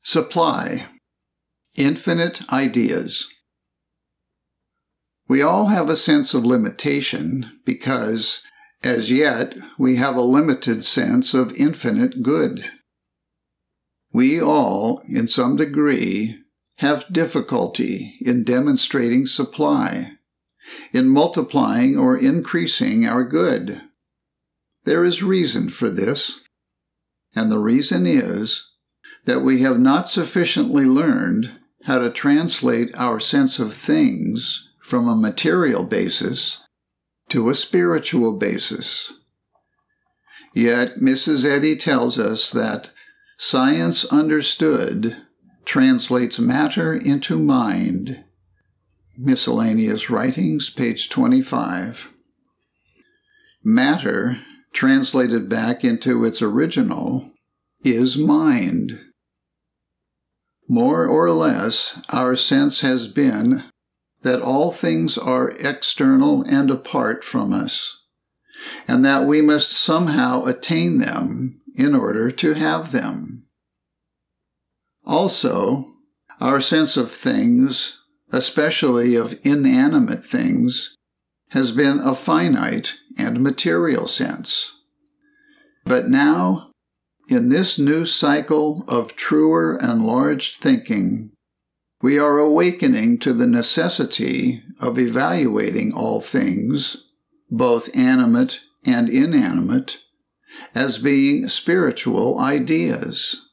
Supply. Infinite ideas. We all have a sense of limitation because, as yet, we have a limited sense of infinite good. We all, in some degree, have difficulty in demonstrating supply, in multiplying or increasing our good. There is reason for this, and the reason is that we have not sufficiently learned how to translate our sense of things from a material basis to a spiritual basis. Yet Mrs. Eddy tells us that science understood translates matter into mind. Miscellaneous Writings, page 25. Matter, translated back into its original, is mind. More or less, our sense has been that all things are external and apart from us, and that we must somehow attain them in order to have them. Also, our sense of things, especially of inanimate things, has been a finite and material sense. But now, in this new cycle of truer enlarged thinking, we are awakening to the necessity of evaluating all things, both animate and inanimate, as being spiritual ideas.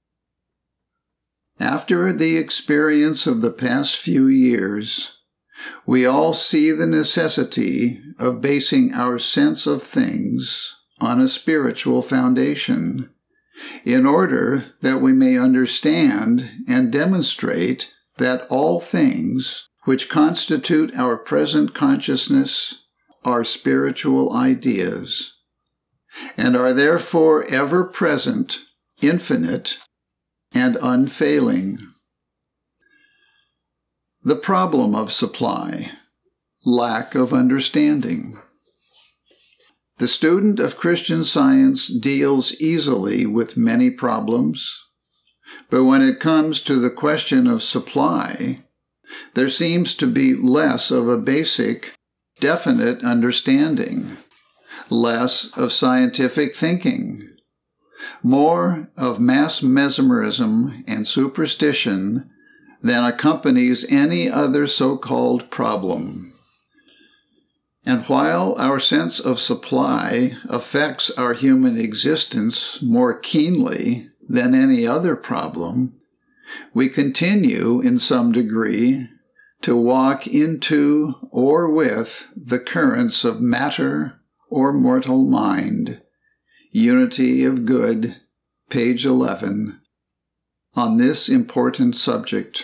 After the experience of the past few years, we all see the necessity of basing our sense of things on a spiritual foundation, in order that we may understand and demonstrate that all things which constitute our present consciousness are spiritual ideas, and are therefore ever present, infinite, and unfailing. The problem of supply, lack of understanding. The student of Christian Science deals easily with many problems, but when it comes to the question of supply, there seems to be less of a basic, definite understanding, less of scientific thinking, more of mass mesmerism and superstition than accompanies any other so-called problem. And while our sense of supply affects our human existence more keenly than any other problem, we continue, in some degree, to walk into or with the currents of matter or mortal mind. Unity of Good, page 11, on this important subject.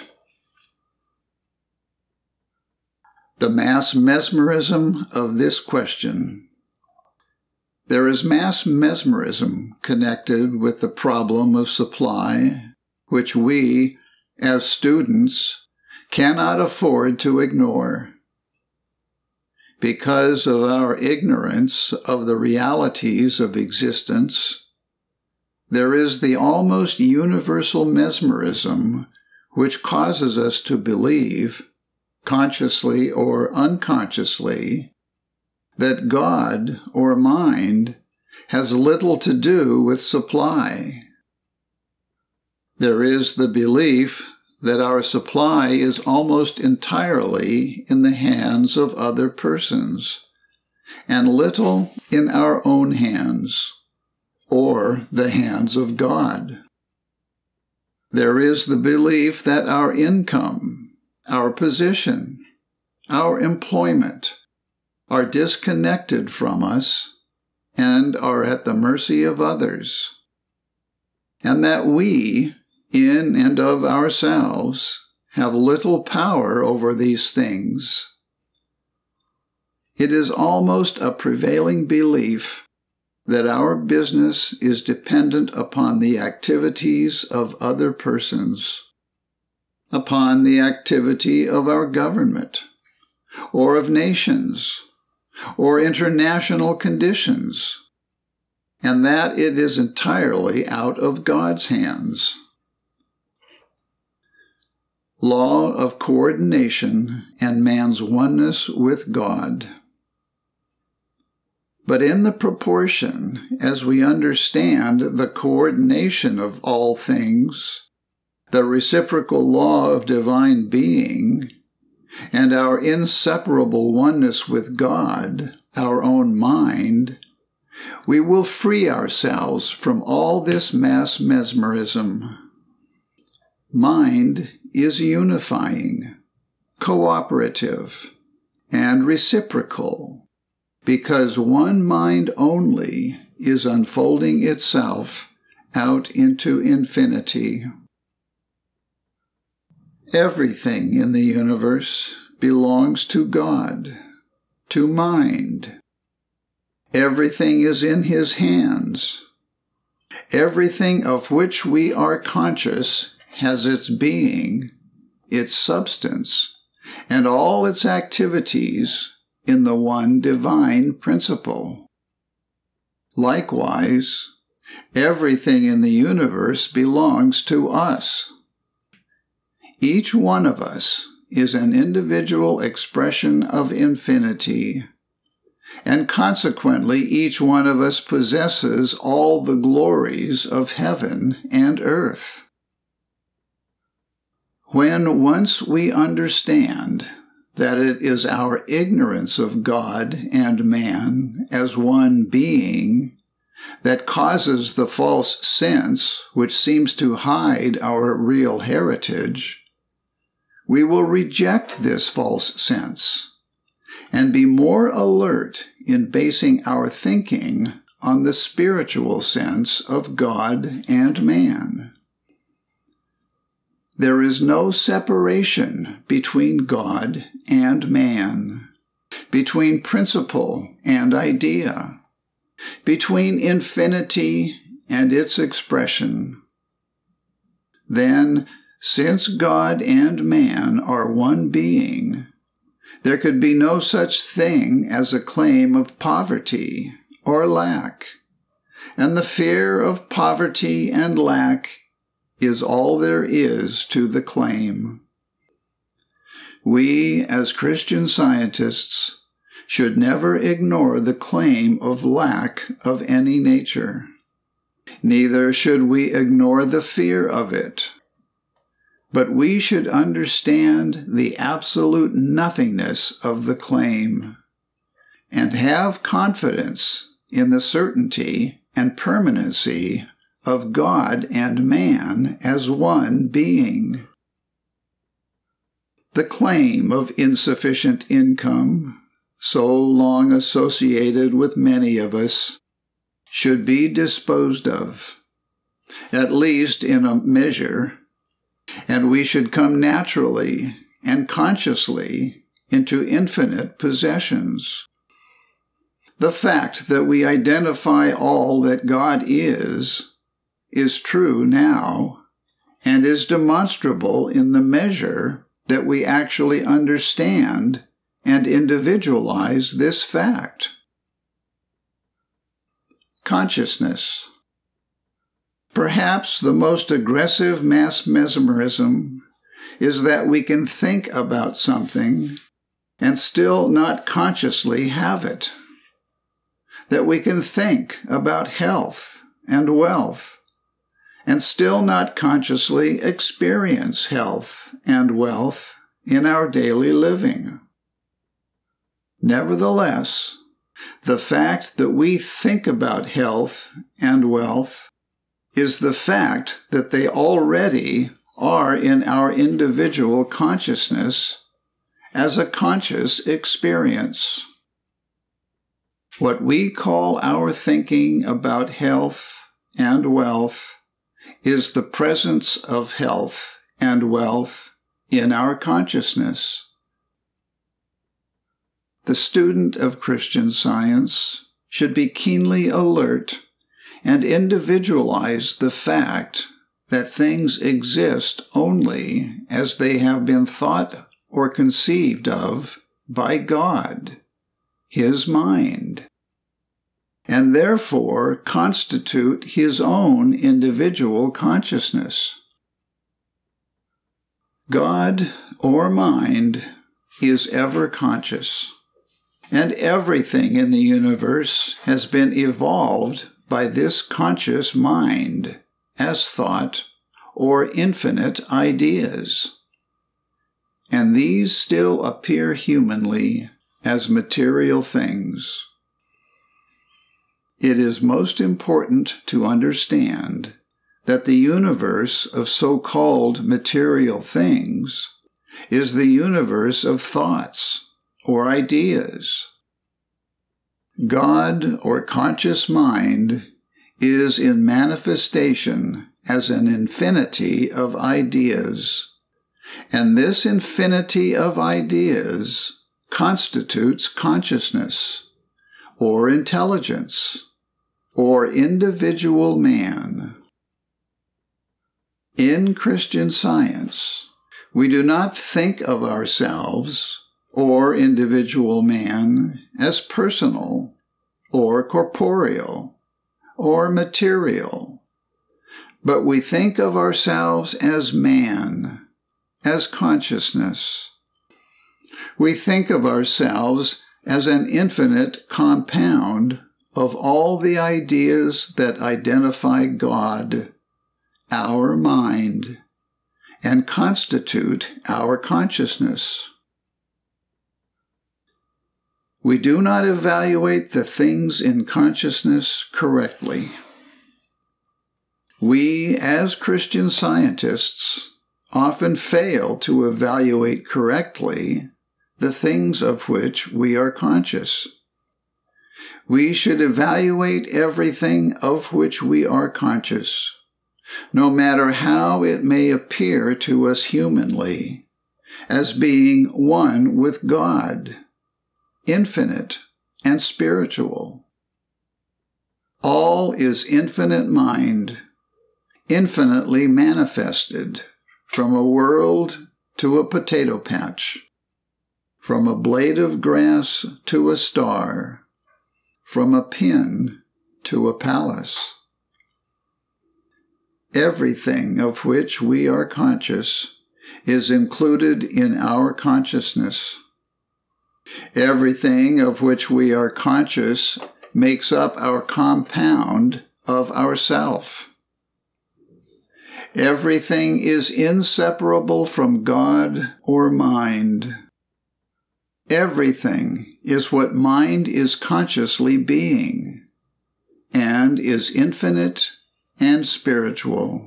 The mass mesmerism of this question. There is mass mesmerism connected with the problem of supply, which we, as students, cannot afford to ignore. Because of our ignorance of the realities of existence, there is the almost universal mesmerism which causes us to believe, consciously or unconsciously, that God or mind has little to do with supply. There is the belief that our supply is almost entirely in the hands of other persons, and little in our own hands, or the hands of God. There is the belief that our income, our position, our employment are disconnected from us and are at the mercy of others, and that we, in and of ourselves, have little power over these things. It is almost a prevailing belief that our business is dependent upon the activities of other persons, upon the activity of our government, or of nations, or international conditions, and that it is entirely out of God's hands. law of coordination and man's oneness with God. But in the proportion as we understand the coordination of all things, the reciprocal law of divine being, and our inseparable oneness with God, our own mind, we will free ourselves from all this mass mesmerism. Mind is unifying, cooperative, and reciprocal, because one mind only is unfolding itself out into infinity. Everything in the universe belongs to God, to mind. Everything is in His hands. Everything of which we are conscious has its being, its substance, and all its activities in the one divine principle. Likewise, everything in the universe belongs to us. Each one of us is an individual expression of infinity, and consequently each one of us possesses all the glories of heaven and earth. When once we understand that it is our ignorance of God and man as one being that causes the false sense which seems to hide our real heritage, we will reject this false sense and be more alert in basing our thinking on the spiritual sense of God and man. There is no separation between God and man, between principle and idea, between infinity and its expression. Then, since God and man are one being, there could be no such thing as a claim of poverty or lack, and the fear of poverty and lack is all there is to the claim. We, as Christian Scientists, should never ignore the claim of lack of any nature. Neither should we ignore the fear of it. But we should understand the absolute nothingness of the claim, and have confidence in the certainty and permanency of God and man as one being. The claim of insufficient income, so long associated with many of us, should be disposed of, at least in a measure, and we should come naturally and consciously into infinite possessions. The fact that we identify all that God is true now, and is demonstrable in the measure that we actually understand and individualize this fact. Consciousness. Perhaps the most aggressive mass mesmerism is that we can think about something and still not consciously have it. That we can think about health and wealth and still not consciously experience health and wealth in our daily living. Nevertheless, the fact that we think about health and wealth is the fact that they already are in our individual consciousness as a conscious experience. What we call our thinking about health and wealth is the presence of health and wealth in our consciousness. The student of Christian Science should be keenly alert and individualize the fact that things exist only as they have been thought or conceived of by God, His mind, and therefore constitute His own individual consciousness. God, or mind, is ever conscious, and everything in the universe has been evolved by this conscious mind as thought or infinite ideas. And these still appear humanly as material things. It is most important to understand that the universe of so-called material things is the universe of thoughts or ideas. God, or conscious mind, is in manifestation as an infinity of ideas, and this infinity of ideas constitutes consciousness, or intelligence, or individual man. In Christian Science, we do not think of ourselves or individual man as personal, or corporeal, or material, but we think of ourselves as man, as consciousness. We think of ourselves as an infinite compound of all the ideas that identify God, our mind, and constitute our consciousness. We do not evaluate the things in consciousness correctly. We, as Christian scientists, often fail to evaluate correctly the things of which we are conscious. We should evaluate everything of which we are conscious, no matter how it may appear to us humanly, as being one with God, infinite and spiritual. All is infinite mind, infinitely manifested, from a world to a potato patch, from a blade of grass to a star, from a pin to a palace. Everything of which we are conscious is included in our consciousness. Everything of which we are conscious makes up our compound of ourself. Everything is inseparable from God or mind. Everything is what mind is consciously being, and is infinite and spiritual.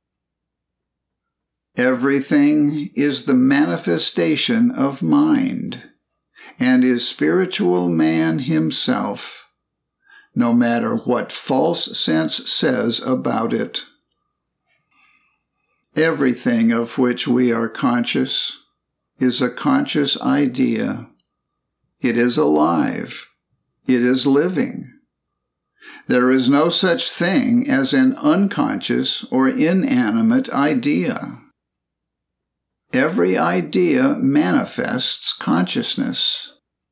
Everything is the manifestation of mind, and is spiritual man himself, no matter what false sense says about it. Everything of which we are conscious is a conscious idea. It is alive. It is living. There is no such thing as an unconscious or inanimate idea. Every idea manifests consciousness.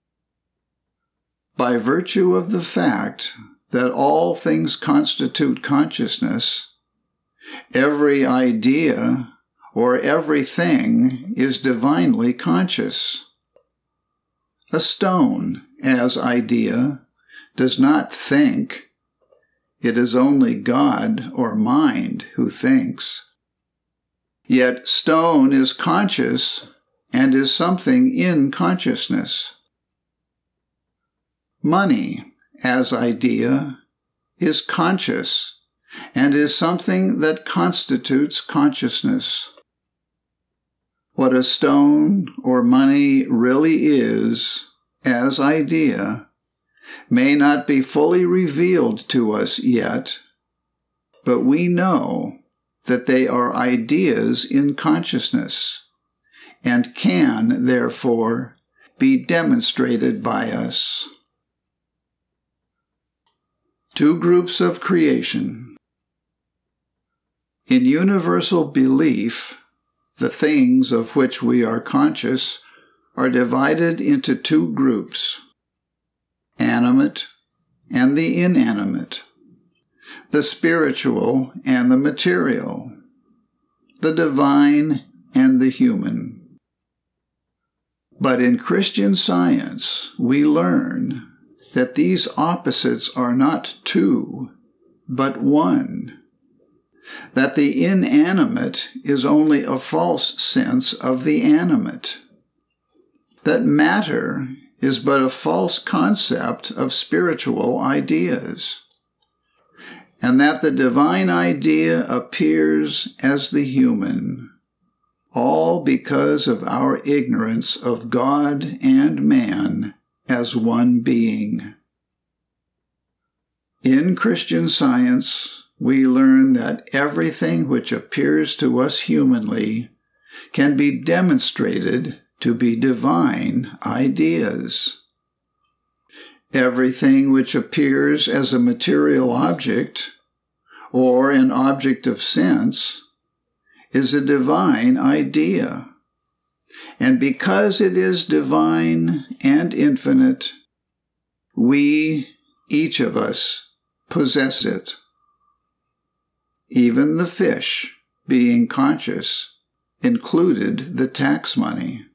By virtue of the fact that all things constitute consciousness, every idea or everything is divinely conscious. A stone, as idea, does not think. It is only God or mind who thinks. Yet stone is conscious and is something in consciousness. Money, as idea, is conscious and is something that constitutes consciousness. What a stone or money really is, as idea, may not be fully revealed to us yet, but we know that they are ideas in consciousness, and can, therefore, be demonstrated by us. Two groups of creation. In universal belief, the things of which we are conscious are divided into two groups, animate and the inanimate, the spiritual and the material, the divine and the human. But in Christian Science, we learn that these opposites are not two, but one. That the inanimate is only a false sense of the animate. That matter is but a false concept of spiritual ideas. And that the divine idea appears as the human, all because of our ignorance of God and man as one being. In Christian Science, we learn that everything which appears to us humanly can be demonstrated to be divine ideas. Everything which appears as a material object or an object of sense is a divine idea. And because it is divine and infinite, we, each of us, possess it. Even the fish, being conscious, included the tax money.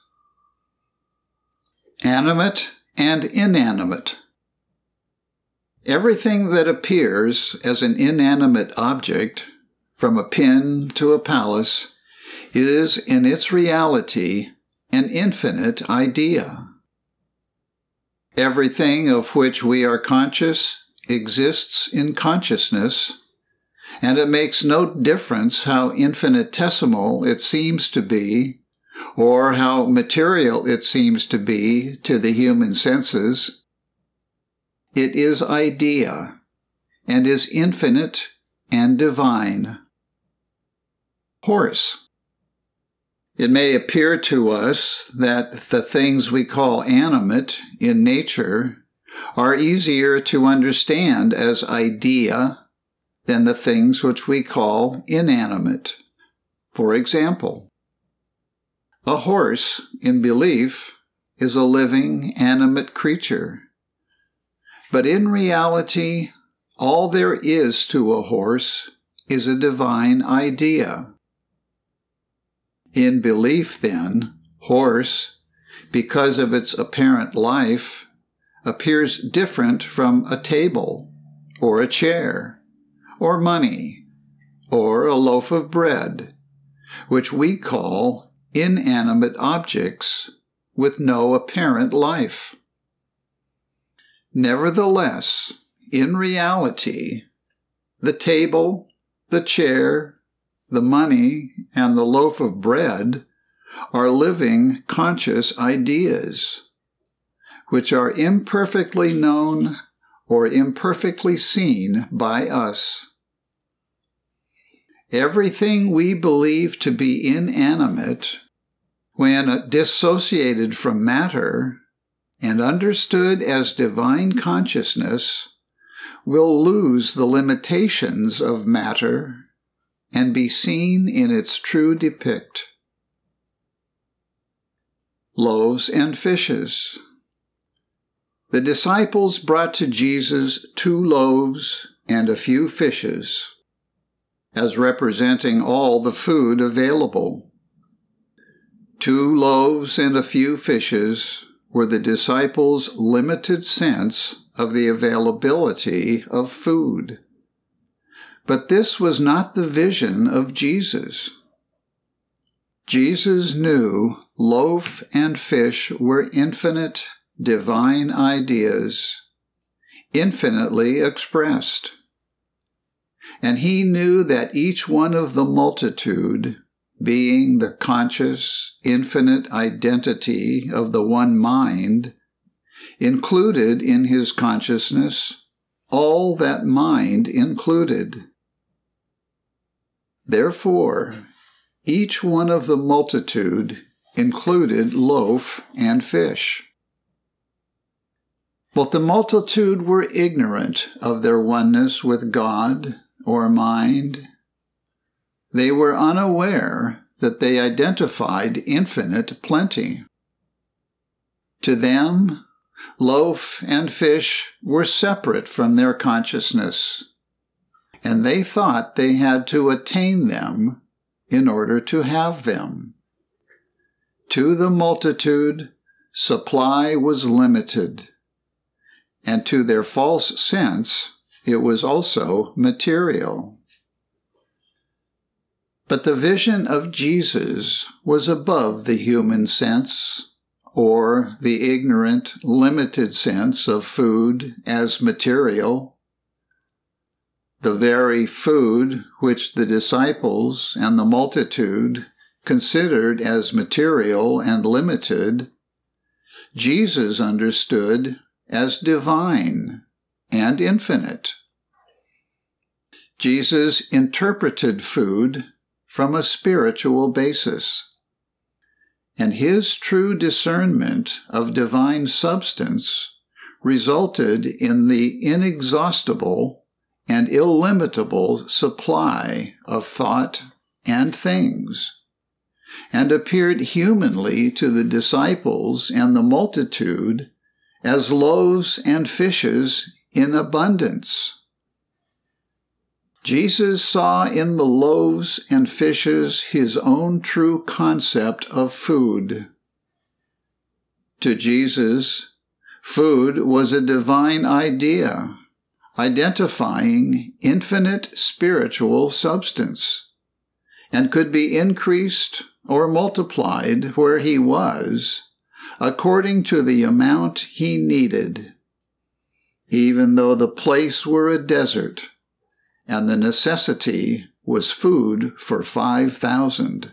Animate and inanimate. Everything that appears as an inanimate object, from a pin to a palace, is in its reality an infinite idea. Everything of which we are conscious exists in consciousness, and it makes no difference how infinitesimal it seems to be, or how material it seems to be to the human senses. It is idea, and is infinite and divine. Horse. It may appear to us that the things we call animate in nature are easier to understand as idea than the things which we call inanimate. For example, a horse, in belief, is a living, animate creature. But in reality, all there is to a horse is a divine idea. In belief, then, horse, because of its apparent life, appears different from a table, or a chair, or money, or a loaf of bread, which we call inanimate objects with no apparent life. Nevertheless, in reality, the table, the chair, the money, and the loaf of bread are living, conscious ideas, which are imperfectly known or imperfectly seen by us. Everything we believe to be inanimate, when dissociated from matter and understood as divine consciousness, will lose the limitations of matter and be seen in its true depict. Loaves and fishes. The disciples brought to Jesus 2 loaves and a few fishes, as representing all the food available. 2 loaves and a few fishes were the disciples' limited sense of the availability of food. But this was not the vision of Jesus. Jesus knew loaf and fish were infinite, divine ideas, infinitely expressed. And he knew that each one of the multitude, being the conscious, infinite identity of the one mind, included in his consciousness all that mind included. Therefore, each one of the multitude included loaf and fish. But the multitude were ignorant of their oneness with God or mind. They were unaware that they identified infinite plenty. To them, loaf and fish were separate from their consciousness, and they thought they had to attain them in order to have them. To the multitude, supply was limited, and to their false sense, it was also material. But the vision of Jesus was above the human sense, or the ignorant, limited sense of food as material. The very food which the disciples and the multitude considered as material and limited, Jesus understood as divine and infinite. Jesus interpreted food from a spiritual basis, and his true discernment of divine substance resulted in the inexhaustible and illimitable supply of thought and things, and appeared humanly to the disciples and the multitude as loaves and fishes in abundance. Jesus saw in the loaves and fishes his own true concept of food. To Jesus, food was a divine idea, identifying infinite spiritual substance, and could be increased or multiplied where he was, according to the amount he needed, even though the place were a desert, and the necessity was food for 5,000.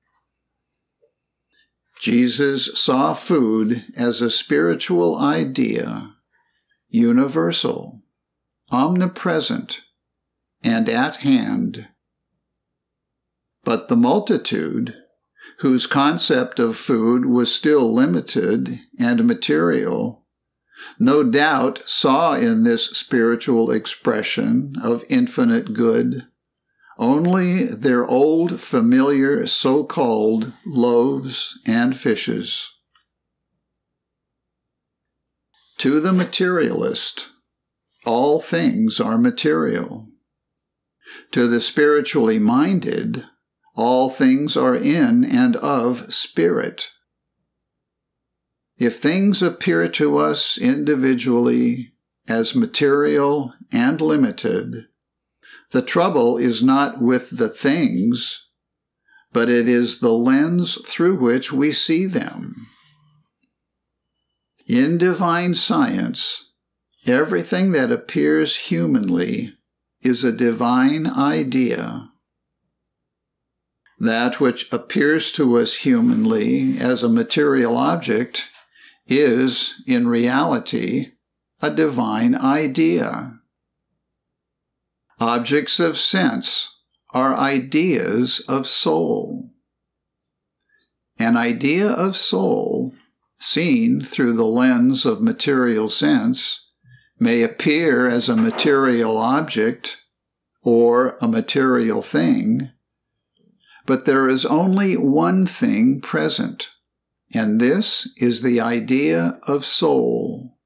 Jesus saw food as a spiritual idea, universal, omnipresent, and at hand. But the multitude, whose concept of food was still limited and material, no doubt saw in this spiritual expression of infinite good only their old familiar so-called loaves and fishes. To the materialist, all things are material. To the spiritually minded, all things are in and of spirit. If things appear to us individually as material and limited, the trouble is not with the things, but it is the lens through which we see them. In divine science, everything that appears humanly is a divine idea. That which appears to us humanly as a material object is, in reality, a divine idea. Objects of sense are ideas of soul. An idea of soul, seen through the lens of material sense, may appear as a material object or a material thing, but there is only one thing present, and this is the idea of soul.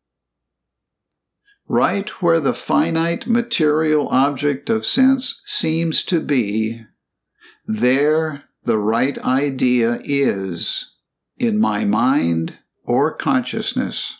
Right where the finite material object of sense seems to be, there the right idea is, in my mind or consciousness.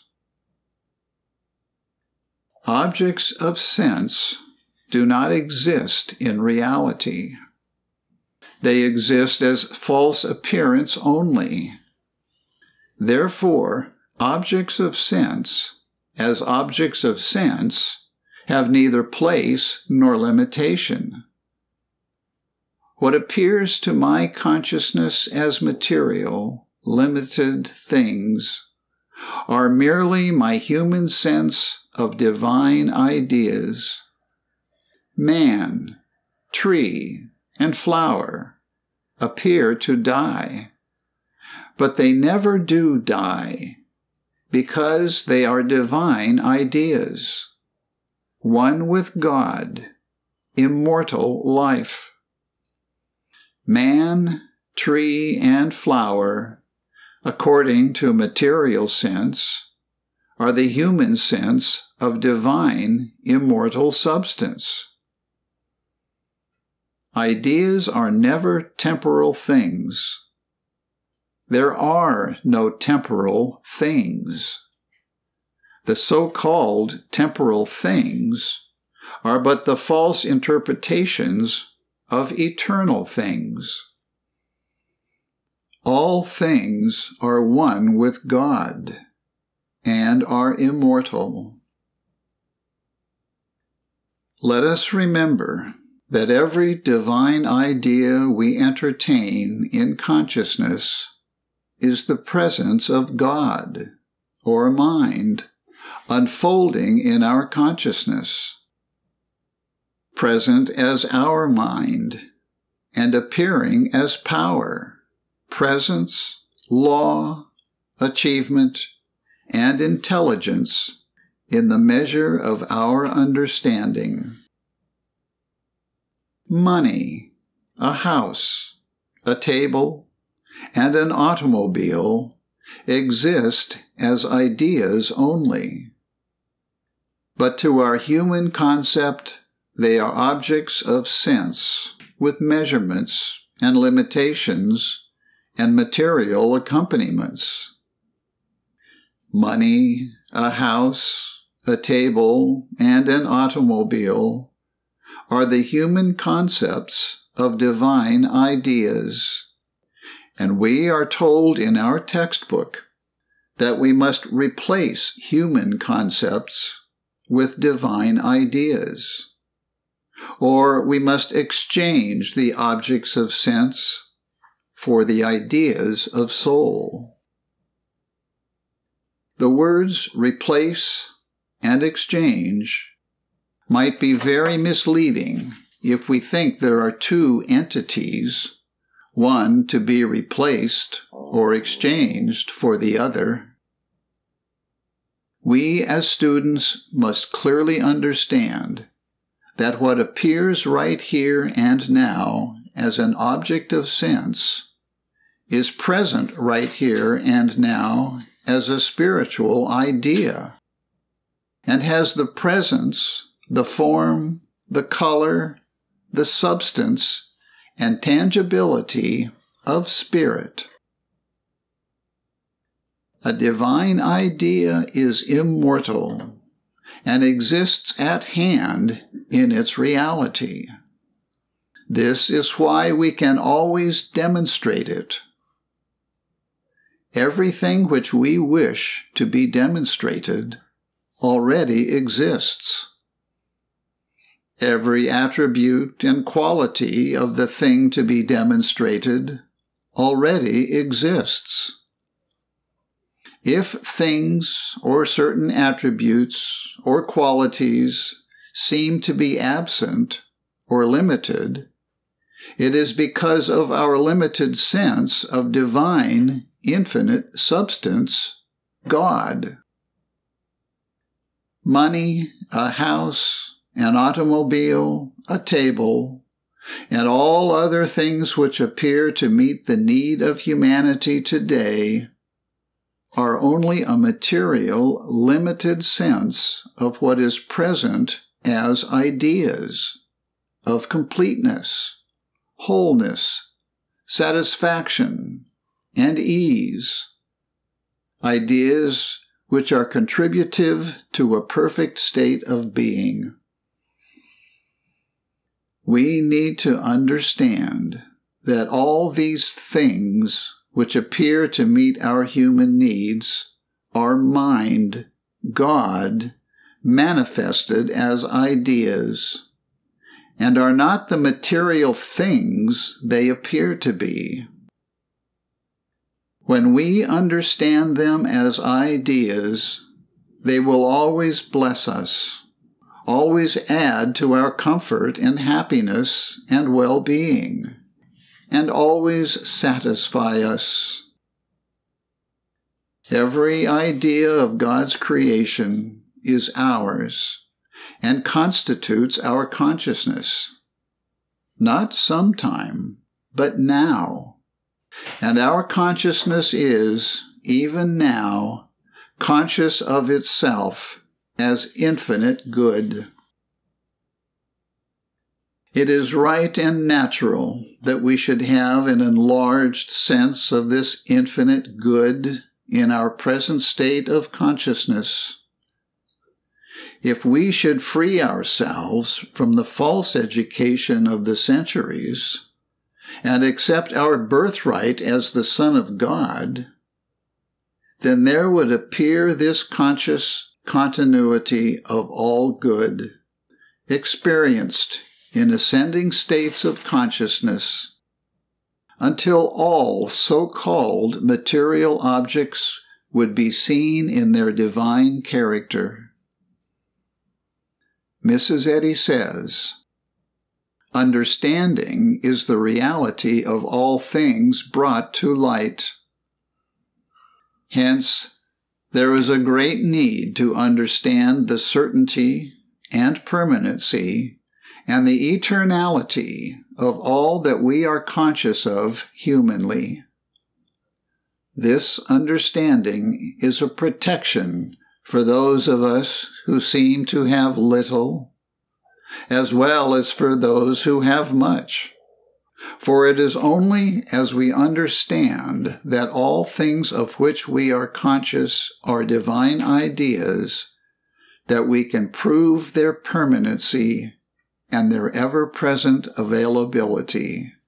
Objects of sense do not exist in reality. They exist as false appearance only. Therefore, objects of sense, as objects of sense, have neither place nor limitation. What appears to my consciousness as material, limited things are merely my human sense of divine ideas. Man, tree, and flower appear to die, but they never do die, because they are divine ideas, one with God, immortal life. Man, tree, and flower, according to material sense, are the human sense of divine, immortal substance. Ideas are never temporal things. There are no temporal things. The so-called temporal things are but the false interpretations of eternal things. All things are one with God and are immortal. Let us remember that every divine idea we entertain in consciousness is the presence of God, or mind, unfolding in our consciousness, present as our mind, and appearing as power, presence, law, achievement, and intelligence in the measure of our understanding. Money, a house, a table, and an automobile exist as ideas only. But to our human concept, they are objects of sense with measurements and limitations and material accompaniments. Money, a house, a table, and an automobile are the human concepts of divine ideas, and we are told in our textbook that we must replace human concepts with divine ideas, or we must exchange the objects of sense for the ideas of soul. The words replace and exchange might be very misleading if we think there are two entities, one to be replaced or exchanged for the other. We as students must clearly understand that what appears right here and now as an object of sense is present right here and now as a spiritual idea, and has the presence, the form, the color, the substance, and tangibility of spirit. A divine idea is immortal and exists at hand in its reality. This is why we can always demonstrate it. Everything which we wish to be demonstrated already exists. Every attribute and quality of the thing to be demonstrated already exists. If things or certain attributes or qualities seem to be absent or limited, it is because of our limited sense of divine, infinite substance, God. Money, a house, an automobile, a table, and all other things which appear to meet the need of humanity today are only a material, limited sense of what is present as ideas of completeness, wholeness, satisfaction, and ease, ideas which are contributive to a perfect state of being. We need to understand that all these things which appear to meet our human needs are mind, God, manifested as ideas, and are not the material things they appear to be. When we understand them as ideas, they will always bless us, always add to our comfort and happiness and well-being, and always satisfy us. Every idea of God's creation is ours and constitutes our consciousness, not sometime, but now. And our consciousness is, even now, conscious of itself as infinite good. It is right and natural that we should have an enlarged sense of this infinite good in our present state of consciousness. If we should free ourselves from the false education of the centuries and accept our birthright as the Son of God, then there would appear this conscious continuity of all good, experienced in ascending states of consciousness, until all so-called material objects would be seen in their divine character. Mrs. Eddy says, "Understanding is the reality of all things brought to light. Hence, there is a great need to understand the certainty and permanency and the eternality of all that we are conscious of humanly. This understanding is a protection for those of us who seem to have little, as well as for those who have much. For it is only as we understand that all things of which we are conscious are divine ideas that we can prove their permanency and their ever-present availability."